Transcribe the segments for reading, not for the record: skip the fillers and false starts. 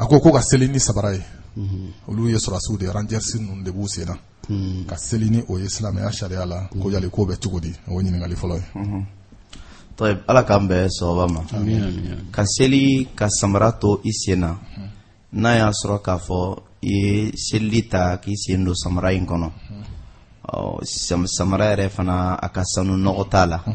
ko ka seli ni sabara ye olu ye surasiw de rangers ninnu de b'u senna ka seli ni o ye silamɛya sariya la ko yali ko bɛ cogo di o ɲininkali fɔlɔ ye. طيب ala k'an bɛɛ sababa ma ka seli ka samara to i sen na n'a y'a sɔrɔ k'a fɔ i ye seli ta k'i sen don samara in kɔnɔ samara yɛrɛ fana a ka sanu nɔgɔ t'a la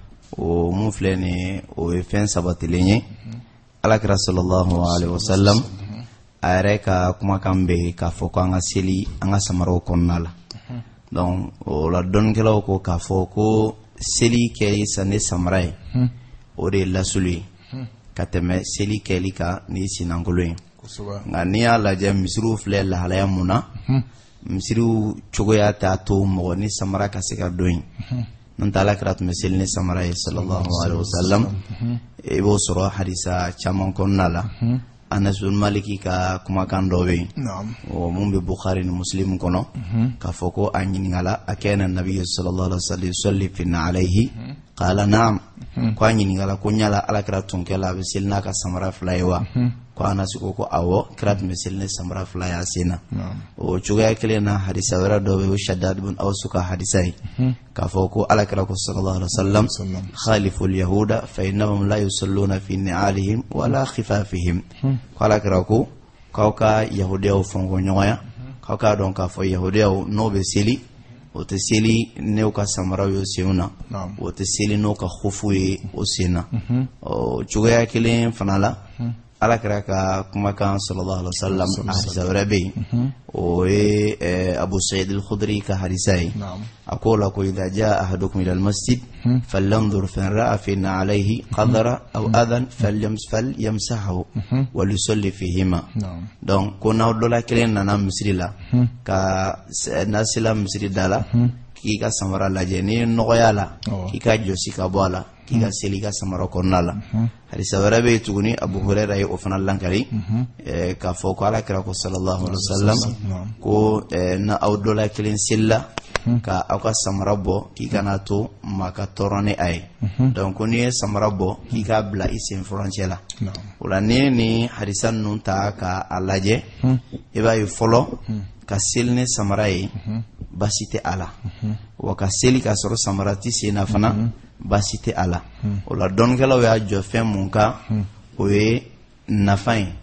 o mun filɛ nin ye o ye fɛn sabatilen ye alakira sallallahu alaihi wasallam a yɛrɛ ka kumakan bɛ k'a fɔ ko an ka seli an ka samaraw kɔnɔna la donc o la dɔnnikɛlaw ko k'a fɔ ko seli kɛli sa ne samara ye o de ye lasulu ye ka tɛmɛ seli kɛli kan ni sinankolon ye nka n'i y'a lajɛ misiriw filɛ lahalaya mun na misiriw cogoya t'a to mɔgɔ ni samara ka se ka don yen n'o tɛ alakira tun bɛ seli ni samara ye sallallahu alaihi wasallam i b'o sɔrɔ hadisa caman kɔnɔna la Anas bin Maliki ka kumakan dɔ bɛ yen o mun bɛ Bukhari ni Muslim kɔnɔ k'a fɔ ko a ɲininkala a kana nabi sallallahu alaihi wasallam yusalli fi alayhi qala na'am ko a ɲininkala ko ɲala alakira tun kɛla a bɛ seli n'a ka samara fila ye wa ko Anas ko awɔ kira tun bɛ seli ni samara fila ye a sen na o cogoya kelen na hadisa wɛrɛ dɔ bɛ yen o Shaddad bin Aws ka hadisa ye k'a fɔ ko alakira ko sallallahu alaihi wasallam khaliful yahuda fa innahum la yusalluna fi ni'alihim wala khifafihim ko alakira ko k'aw ka yahudiyaw fɔnko ɲɔgɔnya k'aw k'a dɔn k'a fɔ yahudiyaw n'o bɛ seli o tɛ seli n'u ka samaraw ye senw na o tɛ seli n'u ka khufu ye o sen na o cogoya kelen fana la alakira ka kumakan sallallahu alaihi wasallam hadisa wɛrɛ bɛ yen o ye Abu Sa'id al-Khudri ka hadisa ye a ko la ko idha jaa ahadukum ila al-masjid falyanzur fa ra'a fi alayhi qadara aw adan falyamsahu wa yusalli fihima donc ko n'aw dɔ la kelen nana misiri la ka nasila misiri da la k'i ka samara lajɛ ni nɔgɔya la k'i ka jɔsi ka bɔ a la k'i ka seli ka samara kɔnɔna la hadisa wɛrɛ bɛ yen tuguni Abu Huraira ye o fana lankari k'a fɔ ko alakira ko sallallahu alaihi wasallam ko na aw dɔ la kelen selila ka aw ka samara bɔ k'i kana to maa ka tɔɔrɔ ni a ye donc n'i ye samara bɔ k'i k'a bila i sen furancɛ la o la n'i ye nin hadisa ninnu ta k'a lajɛ i b'a ye fɔlɔ ka seli ni samara ye basi tɛ a la wa ka seli ka sɔrɔ samara tɛ sen na fana basi tɛ a la o la dɔnnikɛlaw y'a jɔ fɛn mun kan o ye nafa ye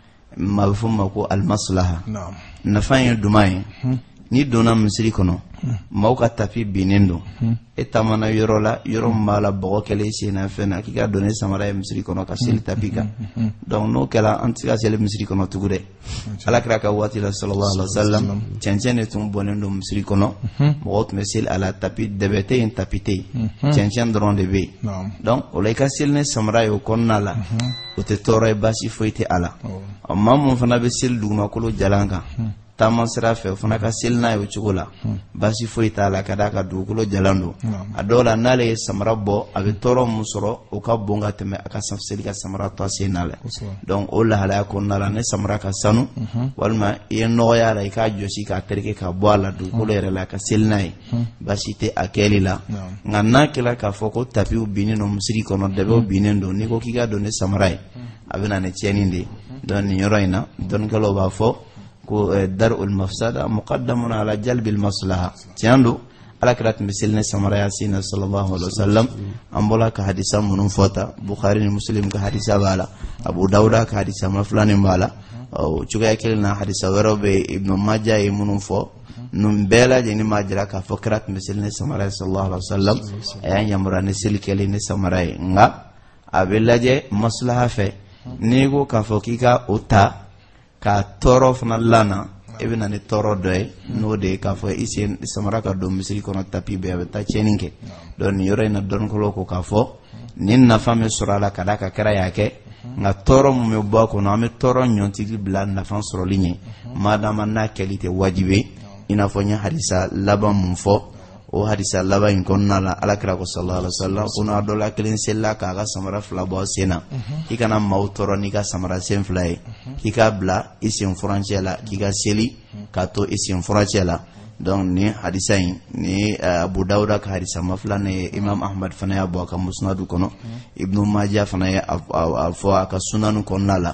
maa bɛ fɔ ma ko alimaslaha nafa ye duman ye n'i donna misiri kɔnɔ maaw ka tapi binnen don e taamana yɔrɔ la yɔrɔ min b'a la bɔgɔ kɛlen i sen na fɛn na k'i ka don ni samara ye misiri kɔnɔ ka seli tapi kan donc n'o kɛra an tɛ se ka seli misiri kɔnɔ tugun dɛ alakira ka waati la sallallahu alaihi wasallam cɛncɛn de tun bɔnnen don misiri kɔnɔ mɔgɔw tun bɛ seli a la tapi dɛbɛ tɛ yen tapi tɛ yen cɛncɛn dɔrɔn de bɛ yen donc o la i ka seli ni samara ye o kɔnɔna la o tɛ tɔɔrɔ ye basi foyi tɛ a la maa mun fana bɛ seli dugumakolo jalan kan taama sira fɛ o fana ka seli n'a ye o cogo la basi foyi t'a la ka d'a ka dugukolo jalan don a dɔw la n'ale ye samara bɔ a bɛ tɔɔrɔ mun sɔrɔ o ka bon ka tɛmɛ a ka seli ka samara tɔ sen na la donc o lahalaya kɔnɔna la ne samara ka sanu walima i ye nɔgɔya la i k'a jɔsi k'a tereke k'a bɔ a la dugukolo yɛrɛ la ka seli n'a ye basi tɛ a kɛli la nka n'a kɛra k'a fɔ ko tapiw binnen don misiri kɔnɔ dɛbɛw binnen don n'i ko k'i ka don ni samara ye a bɛ na ni tiɲɛni de ye donc nin yɔrɔ in na dɔnnikɛlaw b'a fɔ ko dar'ul mafsada muqaddamun ala jalbil maslaha tiɲɛ don alakira tun bɛ seli ni samara ye sen na sallallahu alaihi wasallam an bɔra ka hadisa minnu fɔ ta Bukhari ni Muslim ka hadisa b'a la Abu Dawuda ka hadisa filanin b'a la o cogoya kelen na hadisa wɛrɛw bɛ Ibn Majah ye minnu fɔ ninnu bɛɛ lajɛlen ma jira k'a fɔ kira tun bɛ seli ni samara ye sallallahu alaihi wasallam a y'a yamaruya ni seli kɛlen ni samara ye nka a bɛ lajɛ maslaha fɛ n'i ko k'a fɔ k'i ka o ta ka tɔɔrɔ fana lana e bɛ na ni tɔɔrɔ dɔ ye n'o de ye k'a fɔ i sen samara ka don misiri kɔnɔ tapi bɛɛ a bɛ taa tiɲɛni kɛ donc nin yɔrɔ in na dɔnnikɛlaw ko k'a fɔ nin nafa min sɔrɔ a la ka d'a ka kɛra y'a kɛ nka tɔɔrɔ mun bɛ bɔ a kɔnɔ an bɛ tɔɔrɔ ɲɔntigi bila nafa sɔrɔli ɲɛ madama n'a kɛli tɛ wajibi i n'a fɔ n ye hadisa laban mun fɔ o hadisa laban in kɔnɔna la alakira ko sallallahu alaihi wasallam ko n'a dɔ la kelen selila k'a ka samara fila bɔ sen na i kana maaw tɔɔrɔ n'i ka samara sen fila ye k'i k'a bila i sen furancɛ la k'i ka seli k'a to i sen furancɛ la donc ni hadisa in ni Abu Dawuda ka hadisa mafila ne Imam Ahmad fana y'a bɔ a ka musnadu kɔnɔ Ibn Majah fana ye a fɔ a ka sunanu kɔnɔna la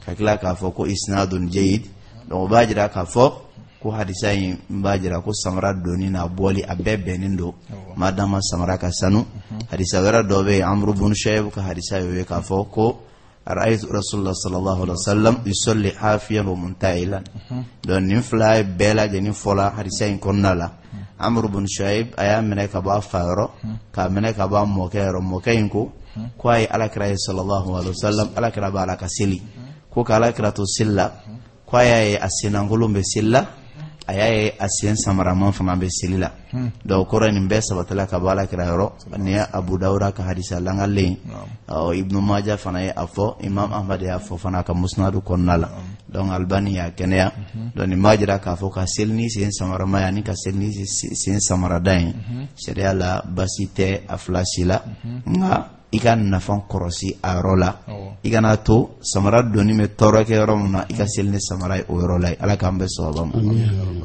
kakila k'a fɔ ko isnadun jayid donc o b'a jira k'a fɔ ko hadisa in b'a jira ko samara doni n'a bɔli a bɛɛ bɛnnen don madama samara ka sanu hadisa wɛrɛ dɔ bɛ yen Amr ibn Shu'ayb ka hadisa y'o ye k'a fɔ ko ra'aytu rasulullah sallallahu alaihi wasallam yusalli hafiyan wa munta'ilan donc nin fila bɛɛ lajɛlen fɔla hadisa in kɔnɔna la Amr ibn Shu'ayb a y'a minɛ ka bɔ a fa yɔrɔ k'a minɛ ka bɔ a mɔkɛ yɔrɔ mɔkɛ in ko a ye alakira ye sallallahu alaihi wasallam alakira b'a la ka seli ko ka alakira to seli la ko a y'a ye a senlankolon bɛ seli la a y'a ye a sen samaraman fana bɛ seli la donc kɔrɔ nin bɛɛ sabatila ka bɔ alakira yɔrɔ ni ye Abu Dawuda ka hadisa langalen Ibn Majah fana ye a fɔ Imam Ahmad y'a fɔ fana ka musnadu kɔnɔna la donc Albani y'a kɛnɛya donc nin b'a jira k'a fɔ ka seli ni sen samarama ye ani ka seli ni sen samarada ye sariya la basi tɛ a fila si la nka i ka nafa kɔrɔsi a yɔrɔ la i kana to samara doni bɛ tɔɔrɔ kɛ yɔrɔ min na i ka seli ni samara ye o yɔrɔ la ala k'an bɛ sababa ma